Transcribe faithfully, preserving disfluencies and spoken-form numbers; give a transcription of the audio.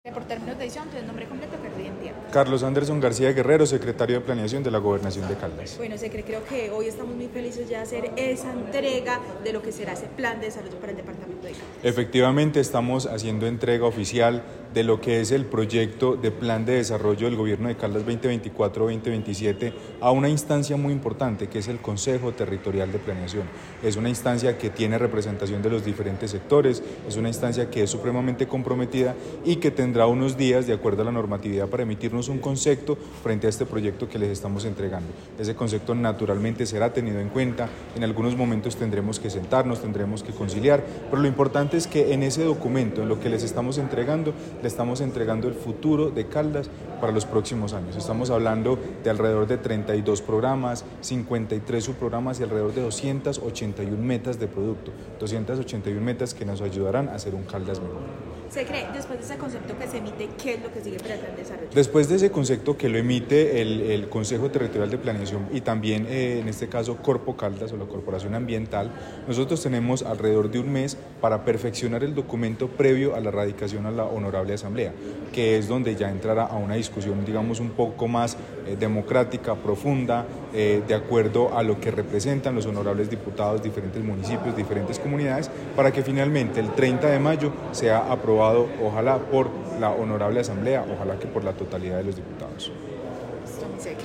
Por términos de edición, entonces nombre completo, cargo y identidad. Carlos Anderson García Guerrero, secretario de Planeación de la Gobernación de Caldas. Bueno, Secre, creo que hoy estamos muy felices ya de hacer esa entrega de lo que será ese plan de desarrollo para el departamento de Caldas. Efectivamente, estamos haciendo entrega oficial de lo que es el proyecto de plan de desarrollo del gobierno de Caldas veinte veinticuatro a veinte veintisiete a una instancia muy importante que es el Consejo Territorial de Planeación. Es una instancia que tiene representación de los diferentes sectores, es una instancia que es supremamente comprometida y que tendrá unos días, de acuerdo a la normatividad, para emitirnos un concepto frente a este proyecto que les estamos entregando. Ese concepto naturalmente será tenido en cuenta, en algunos momentos tendremos que sentarnos, tendremos que conciliar, pero lo importante es que en ese documento, en lo que les estamos entregando, le estamos entregando el futuro de Caldas para los próximos años. Estamos hablando de alrededor de treinta y dos programas, cincuenta y tres subprogramas y alrededor de doscientas ochenta y una metas de producto, doscientas ochenta y una metas que nos ayudarán a hacer un Caldas mejor. ¿Se cree, después de ese concepto que se emite, qué es lo que sigue para el plan de desarrollo? Después de ese concepto que lo emite el, el Consejo Territorial de Planeación y también eh, en este caso Corpo Caldas o la Corporación Ambiental, nosotros tenemos alrededor de un mes para perfeccionar el documento previo a la radicación a la Honorable Asamblea, que es donde ya entrará a una discusión, digamos, un poco más eh, democrática, profunda, eh, de acuerdo a lo que representan los honorables diputados, diferentes municipios, diferentes comunidades, para que finalmente el treinta de mayo sea aprobado, ojalá por la Honorable Asamblea, ojalá que por la totalidad de los diputados.